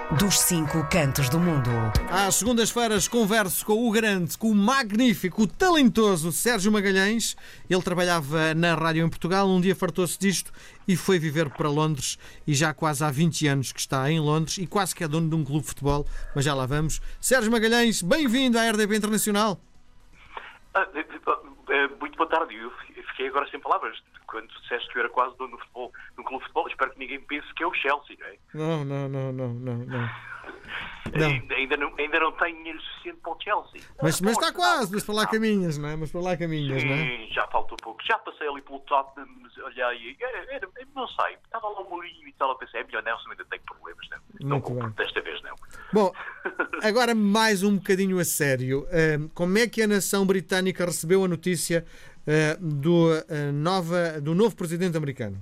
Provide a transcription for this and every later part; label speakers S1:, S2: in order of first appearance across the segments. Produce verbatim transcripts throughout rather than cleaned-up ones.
S1: dos cinco cantos do mundo.
S2: Às segundas-feiras converso com o grande, com o magnífico, o talentoso Sérgio Magalhães. Ele trabalhava na rádio em Portugal, um dia fartou-se disto e foi viver para Londres, e já quase há vinte anos que está em Londres e quase que é dono de um clube de futebol, mas já lá vamos. Sérgio Magalhães, bem-vindo à R D P Internacional.
S3: Ah, muito boa tarde. Eu fiquei agora sem palavras quando disseste que eu era quase dono do futebol, no clube de futebol. Espero que ninguém pense que é o Chelsea, não é?
S2: Não, não, não, não, não, não.
S3: não. Ainda, ainda, não ainda não tenho dinheiro suficiente para o Chelsea.
S2: Mas, mas está quase, mas para lá caminhas, não é? Mas para lá caminhas,
S3: Sim,
S2: não é?
S3: já falta um pouco. Já passei ali pelo Tottenham, olhei, era, era, não sei, estava lá o Mourinho e tal, eu pensei, é melhor não, se ainda tenho problemas, não. Não compro, desta vez não.
S2: Bom, agora mais um bocadinho a sério. Como é que a nação britânica recebeu a notícia do, nova, do novo presidente americano?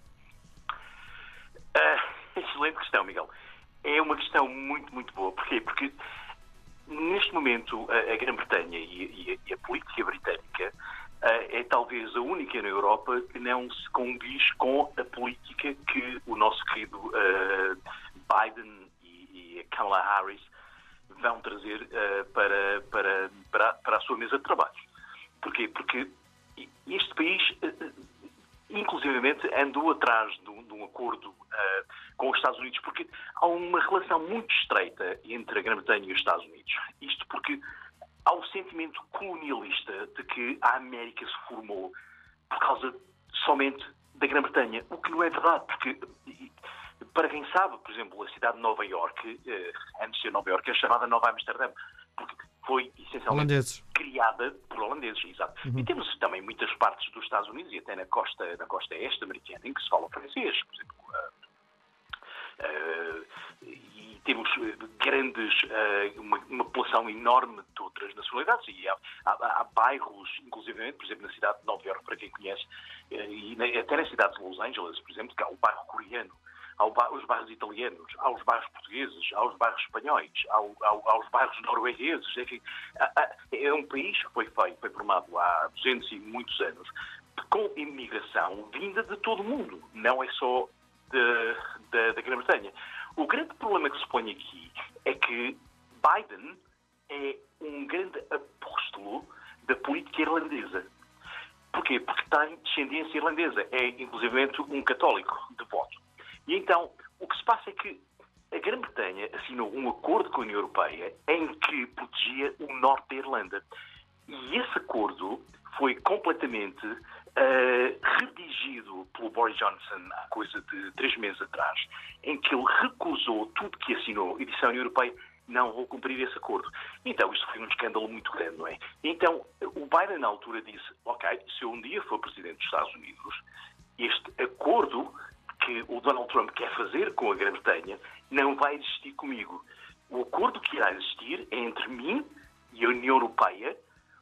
S3: Uh, excelente questão, Miguel. É uma questão muito, muito boa. Porquê? Porque neste momento a, a Grã-Bretanha e, e, e a política britânica uh, é talvez a única na Europa que não se condiz com a política que o nosso querido uh, Biden e, e a Kamala Harris vão trazer uh, para, para, para, para a sua mesa de trabalho. Porquê? Porque este país, uh, inclusivamente, andou atrás de um, de um acordo uh, com os Estados Unidos, porque há uma relação muito estreita entre a Grã-Bretanha e os Estados Unidos. Isto porque há um sentimento colonialista de que a América se formou por causa somente da Grã-Bretanha, o que não é verdade, porque, para quem sabe, por exemplo, a cidade de Nova Iorque, uh, antes de ser Nova Iorque, é chamada Nova Amsterdã, porque foi essencialmente
S2: holandeses.
S3: criada por holandeses, exato. Uhum. E temos também muitas partes dos Estados Unidos e até na costa, na costa este americana em que se fala francês, por exemplo. Uh, uh, e temos grandes, uh, uma, uma população enorme de outras nacionalidades e há, há, há bairros, inclusive, por exemplo, na cidade de Nova Iorque, para quem conhece, uh, e na, até na cidade de Los Angeles, por exemplo, que há o bairro coreano, há os bairros italianos, há os bairros portugueses, há os bairros espanhóis, há, há, há os bairros noruegueses, enfim, há, há, é um país que foi feito, foi formado há duzentos e muitos anos, com imigração vinda de todo o mundo, não é só da Grã-Bretanha. O grande problema que se põe aqui é que Biden é um grande apóstolo da política irlandesa. Porquê? Porque tem descendência irlandesa, é inclusivamente um católico devoto. E então, o que se passa é que a Grã-Bretanha assinou um acordo com a União Europeia em que protegia o norte da Irlanda. E esse acordo foi completamente uh, redigido pelo Boris Johnson há coisa de três meses atrás, em que ele recusou tudo que assinou e disse à União Europeia: não vou cumprir esse acordo. Então, isto foi um escândalo muito grande, não é? Então, o Biden, na altura, disse: ok, se eu um dia for presidente dos Estados Unidos, este acordo que o Donald Trump quer fazer com a Grã-Bretanha não vai existir comigo. O acordo que irá existir é entre mim e a União Europeia,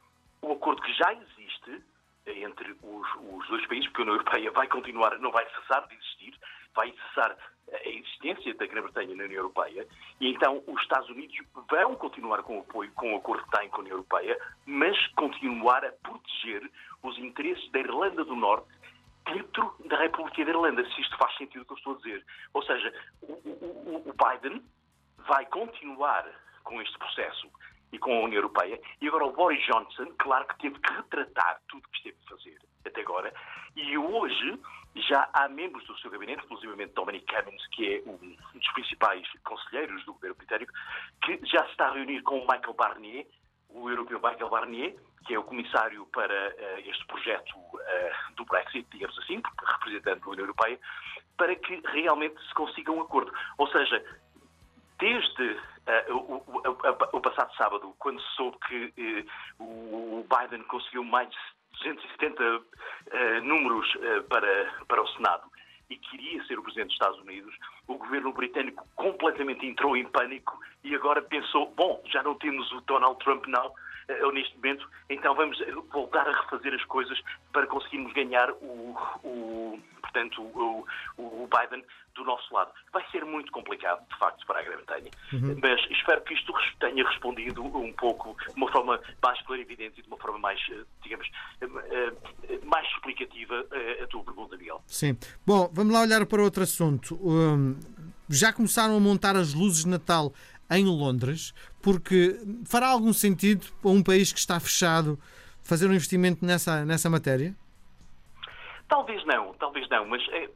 S3: o acordo que já existe entre os, os dois países, porque a União Europeia vai continuar, não vai cessar de existir, vai cessar a existência da Grã-Bretanha na União Europeia, e então os Estados Unidos vão continuar com o apoio, com o acordo que têm com a União Europeia, mas continuar a proteger os interesses da Irlanda do Norte dentro da República da Irlanda, se isto faz sentido o que eu estou a dizer. Ou seja, o, o, o Biden vai continuar com este processo e com a União Europeia, e agora o Boris Johnson, claro que teve que retratar tudo o que esteve a fazer até agora, e hoje já há membros do seu gabinete, inclusive Dominic Cummings, que é um dos principais conselheiros do governo britânico, que já se está a reunir com o Michael Barnier, o europeu Michael Barnier, que é o comissário para uh, este projeto uh, do Brexit, digamos assim, representante da União Europeia, para que realmente se consiga um acordo. Ou seja, desde uh, o, o, o passado sábado, quando se soube que uh, o Biden conseguiu mais de duzentos e setenta uh, números uh, para, para o Senado e queria ser o presidente dos Estados Unidos, o governo britânico completamente entrou em pânico e agora pensou: bom, já não temos o Donald Trump não, uh, neste momento, então vamos voltar a refazer as coisas para conseguirmos ganhar o, o portanto, o, o Biden do nosso lado. Vai ser muito complicado, de facto, para a Grã-Bretanha, uhum. mas espero que isto tenha respondido um pouco, de uma forma mais clarividente e de uma forma mais, digamos, mais explicativa a tua pergunta, Miguel.
S2: Sim. Bom, vamos lá olhar para outro assunto. Um, já começaram a montar as luzes de Natal em Londres, porque fará algum sentido para um país que está fechado fazer um investimento nessa, nessa matéria?
S3: Talvez não, talvez não, mas é,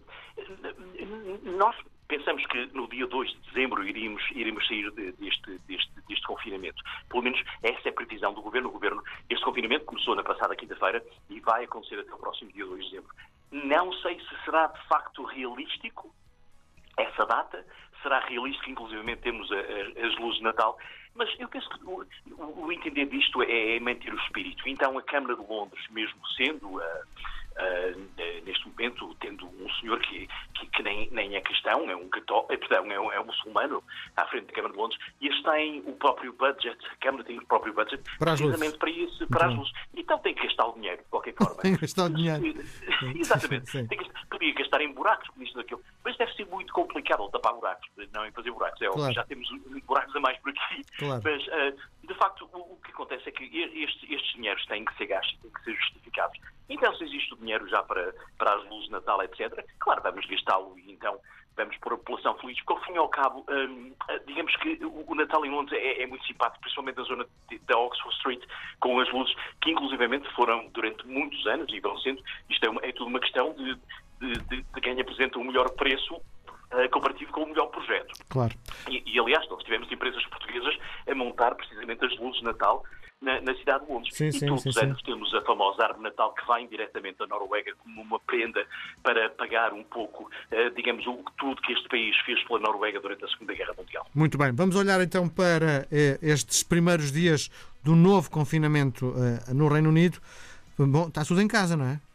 S3: nós pensamos que no dia dois de dezembro iríamos, iríamos sair deste, deste, deste confinamento. Pelo menos essa é a previsão do Governo. O Governo, este confinamento começou na passada quinta-feira e vai acontecer até o próximo dia dois de dezembro. Não sei se será de facto realístico essa data, será realístico, inclusivamente temos a, a, as luzes de Natal, mas eu penso que o, o, o entender disto é, é manter o espírito. Então a Câmara de Londres, mesmo sendo, uh, uh, neste momento, tendo um senhor que, que, que nem, nem é cristão, é um católico, perdão, é um, é um muçulmano à frente da Câmara de Londres, e eles têm o próprio budget, a Câmara tem o próprio budget,
S2: para
S3: precisamente para isso, para as luzes. Então tem que gastar o dinheiro, de qualquer forma.
S2: Tem que gastar o dinheiro.
S3: Exatamente. Tem que, podia gastar em buracos, como isto daquilo, mas deve ser muito complicado ao tapar buracos, não em fazer buracos. É óbvio,
S2: claro.
S3: Já temos buracos a mais por aqui.
S2: Claro.
S3: Mas, uh, de facto, o, o que acontece é que estes, estes dinheiros têm que ser gastos, têm que ser justificados. Então, se existe o dinheiro já para, para as luzes de Natal, etcétera, claro, vamos gastá-lo e então vamos pôr a população feliz, porque ao fim e ao cabo, um, digamos que o Natal em Londres é, é muito simpático, principalmente na zona da Oxford Street, com as luzes que inclusivamente foram durante muitos anos e vão sendo, isto é, uma, é tudo uma questão de, de, de, de quem apresenta o melhor preço uh, comparativo com o melhor projeto.
S2: Claro.
S3: E, e aliás, nós tivemos empresas portuguesas a montar precisamente as luzes de Natal Na, na cidade de Londres.
S2: Sim,
S3: e
S2: sim,
S3: todos
S2: sim,
S3: os anos
S2: sim.
S3: temos a famosa árvore de Natal que vem diretamente da Noruega como uma prenda para pagar um pouco, eh, digamos, o, tudo que este país fez pela Noruega durante a Segunda Guerra Mundial.
S2: Muito bem. Vamos olhar então para eh, estes primeiros dias do novo confinamento eh, no Reino Unido. Bom, está tudo em casa, não é?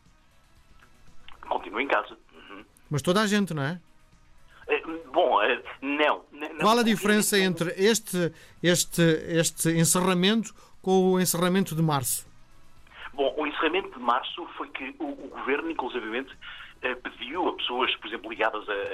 S3: Continua em casa. Uhum.
S2: Mas toda a gente, não é?
S3: Eh, bom, eh, não, não.
S2: Qual a diferença entre este, este, este encerramento com o encerramento de março?
S3: Bom, o encerramento de março foi que o, o Governo, inclusivamente, eh, pediu a pessoas, por exemplo, ligadas a, a,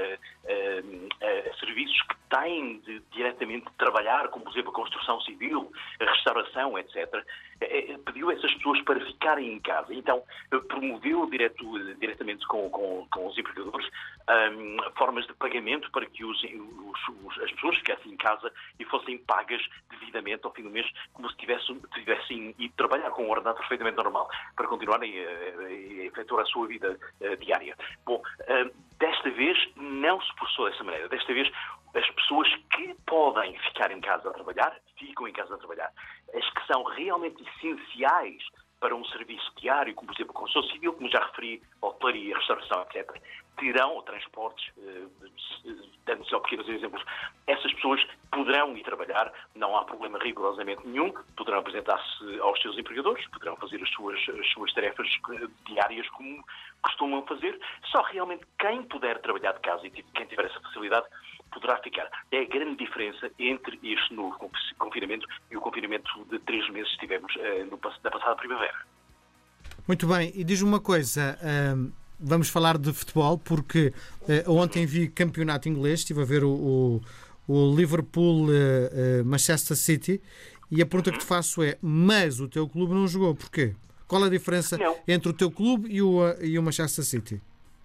S3: a, a serviços que têm de diretamente de trabalhar, como, por exemplo, a construção civil, a restauração, etcétera, eh, pediu a essas pessoas para ficarem em casa. Então, eh, promoveu direto, diretamente com, com, com os empregadores um, formas de pagamento para que os, os, os, as pessoas ficassem em casa e fossem pagas devidamente ao fim do mês, como se tivessem, tivessem ido trabalhar com um ordenado perfeitamente normal, para continuarem a, a, a efetuar a sua vida a, diária. Bom, uh, desta vez não se processou dessa maneira. Desta vez as pessoas que podem ficar em casa a trabalhar, ficam em casa a trabalhar. As que são realmente essenciais para um serviço diário, como por exemplo a construção civil, como já referi, hotelaria, restauração, etcétera, terão, ou transportes, dando só pequenos exemplos, essas pessoas poderão ir trabalhar, não há problema rigorosamente nenhum, poderão apresentar-se aos seus empregadores, poderão fazer as suas, as suas tarefas diárias como costumam fazer, só realmente quem puder trabalhar de casa e quem tiver essa facilidade poderá ficar. É a grande diferença entre este novo confinamento e o confinamento de três meses que tivemos uh, no, na passada primavera.
S2: Muito bem, e diz-me uma coisa, uh, vamos falar de futebol, porque uh, ontem vi campeonato inglês, estive a ver o, o, o Liverpool-Manchester uh, uh, City, e a pergunta que te faço é, mas o teu clube não jogou, porquê? Qual a diferença
S3: não.
S2: entre o teu clube e o, uh, e o Manchester City?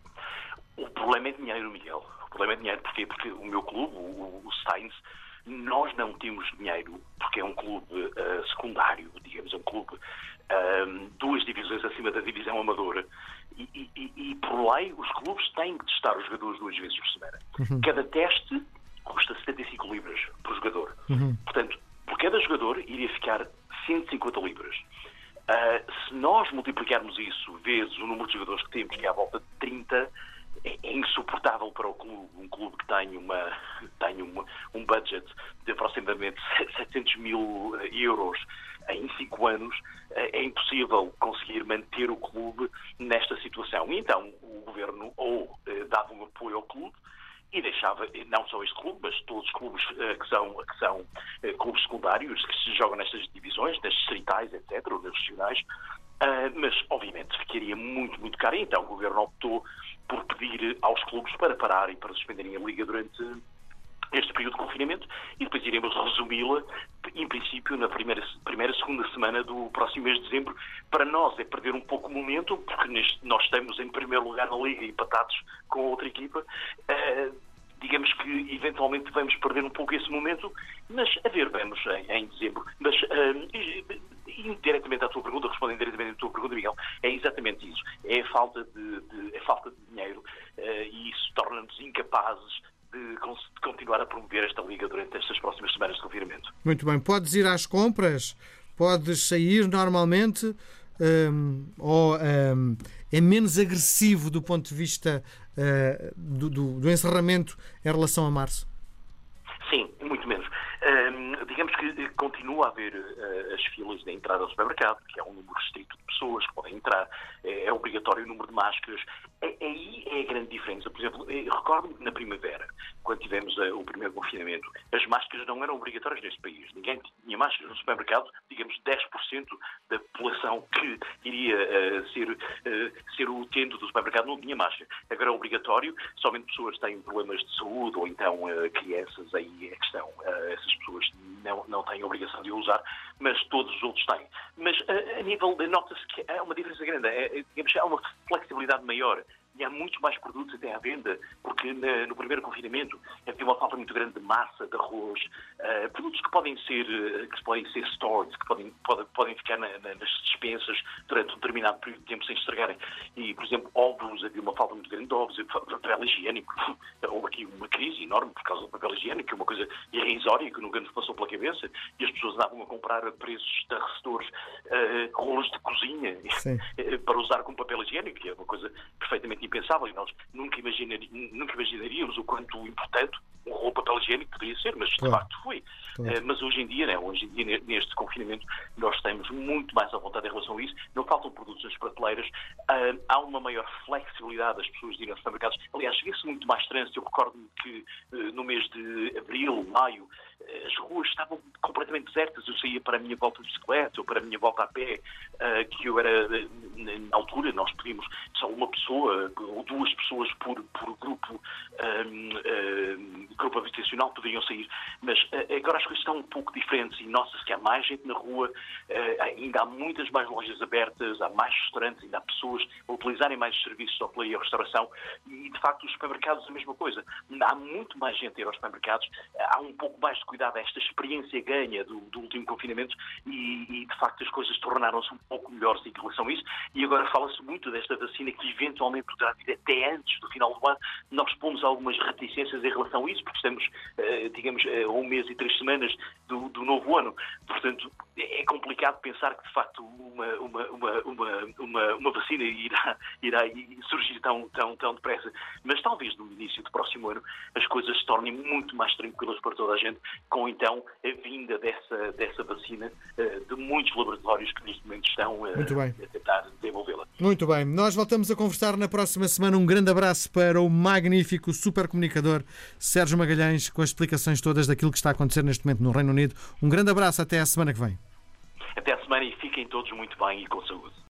S3: O problema é dinheiro, Miguel. O problema é dinheiro, porquê? Porque o meu clube, o, o Sainz, nós não temos dinheiro, porque é um clube uh, secundário, digamos, é um clube uh, duas divisões acima da divisão amadora, e, e, e por lei os clubes têm que testar os jogadores duas vezes por semana. Uhum. Cada teste custa setenta e cinco libras por jogador. Uhum. Portanto, por cada jogador iria ficar cento e cinquenta libras. Uh, se nós multiplicarmos isso vezes o número de jogadores que temos, que é à volta de trinta, é insuportável para o clube, um clube que tem, uma, tem uma, um budget de aproximadamente setecentos mil euros em cinco anos, é impossível conseguir manter o clube nesta situação. E então o Governo ou eh, dava um apoio ao clube e deixava, não só este clube, mas todos os clubes eh, que são, que são eh, clubes secundários, que se jogam nestas divisões, nas distritais, etcétera, ou nas regionais, uh, mas obviamente ficaria muito, muito caro. E então o Governo optou por pedir aos clubes para pararem, para suspenderem a Liga durante este período de confinamento e depois iremos resumi-la, em princípio, na primeira, primeira, segunda semana do próximo mês de dezembro. Para nós é perder um pouco o momento, porque neste, nós estamos em primeiro lugar na Liga, empatados com a outra equipa. Uh, digamos que eventualmente vamos perder um pouco esse momento, mas a ver, vamos em, em dezembro. Mas uh, indiretamente à tua pergunta, respondendo diretamente à tua pergunta, Miguel, é exatamente isso. É a falta de, de, é a falta de dinheiro uh, e isso torna-nos incapazes de continuar a promover esta Liga durante estas próximas semanas de confinamento.
S2: Muito bem. Podes ir às compras? Podes sair normalmente? Um, ou um, é menos agressivo do ponto de vista uh, do, do, do encerramento em relação a março?
S3: Sim, muito menos. Um, digamos que continua a haver uh, as filas de entrada ao supermercado, que é um número restrito de pessoas que podem entrar, é, é obrigatório o número de máscaras. É, aí é a grande diferença. Por exemplo, recordo-me que na primavera, quando tivemos uh, o primeiro confinamento, as máscaras não eram obrigatórias neste país. Ninguém tinha máscaras no supermercado, digamos dez por cento da população que iria uh, ser, uh, ser o utente do supermercado não tinha máscara. Agora é obrigatório, somente pessoas que têm problemas de saúde ou então uh, crianças, aí é a questão. Uh, essas pessoas não, não têm a obrigação de usar, mas todos os outros têm. Mas uh, a nível, nota-se que há uma diferença grande, é, digamos, há uma flexibilidade maior. E há muitos mais produtos até à venda, porque na, no primeiro confinamento havia uma falta muito grande de massa, de arroz, uh, produtos que podem ser, uh, que podem ser stored, que podem, podem, podem ficar na, na, nas despensas durante um determinado período de tempo sem estragarem. E, por exemplo, ovos, havia uma falta muito grande de ovos, papel higiênico. Houve aqui uma crise enorme por causa do papel higiênico, que é uma coisa irrisória que nunca nos passou pela cabeça, e as pessoas andavam a comprar a preços estarrecedores uh, rolos de cozinha para usar como papel higiênico, que é uma coisa perfeitamente impensável, e nós nunca, imaginari, nunca imaginaríamos o quanto importante um rolo de papel higiênico poderia ser, mas de claro. facto foi. Claro. Uh, mas hoje em dia, né, hoje em dia, neste confinamento, nós estamos muito mais à vontade em relação a isso. Não faltam produtos nas prateleiras, uh, há uma maior flexibilidade das pessoas de ir aos supermercados. Aliás, vê-se muito mais trânsito. Eu recordo-me que uh, no mês de abril, maio, uh, as ruas estavam completamente desertas. Eu saía para a minha volta de bicicleta ou para a minha volta a pé, uh, que eu era, na altura, nós pedimos só uma pessoa ou duas pessoas por, por grupo, um, um, grupo habitacional poderiam sair, mas uh, agora as coisas estão um pouco diferentes e nota-se que há mais gente na rua, uh, ainda há muitas mais lojas abertas, há mais restaurantes, ainda há pessoas a utilizarem mais serviços de hotelaria e restauração, e de facto os supermercados a mesma coisa. Há muito mais gente a ir aos supermercados, há um pouco mais de cuidado a esta experiência ganha do, do último confinamento e, e de facto as coisas tornaram-se um pouco melhores em relação a isso, e agora fala-se muito desta vacina que eventualmente poderá vir até antes do final do ano. Nós pomos algumas reticências em relação a isso, porque estamos, digamos, a um mês e três semanas do, do novo ano. Portanto, é complicado pensar que, de facto, uma, uma, uma, uma, uma, uma vacina irá, irá surgir tão, tão, tão depressa. Mas talvez no início do próximo ano as coisas se tornem muito mais tranquilas para toda a gente, com então a vinda dessa, dessa vacina de muitos laboratórios que neste momento estão a, a tentar desenvolvê-la.
S2: Muito bem. Nós voltamos a conversar na próxima semana. Um grande abraço para o magnífico supercomunicador Sérgio Magalhães, com as explicações todas daquilo que está a acontecer neste momento no Reino Unido. Um grande abraço, até à semana que vem.
S3: Até à semana e fiquem todos muito bem e com saúde.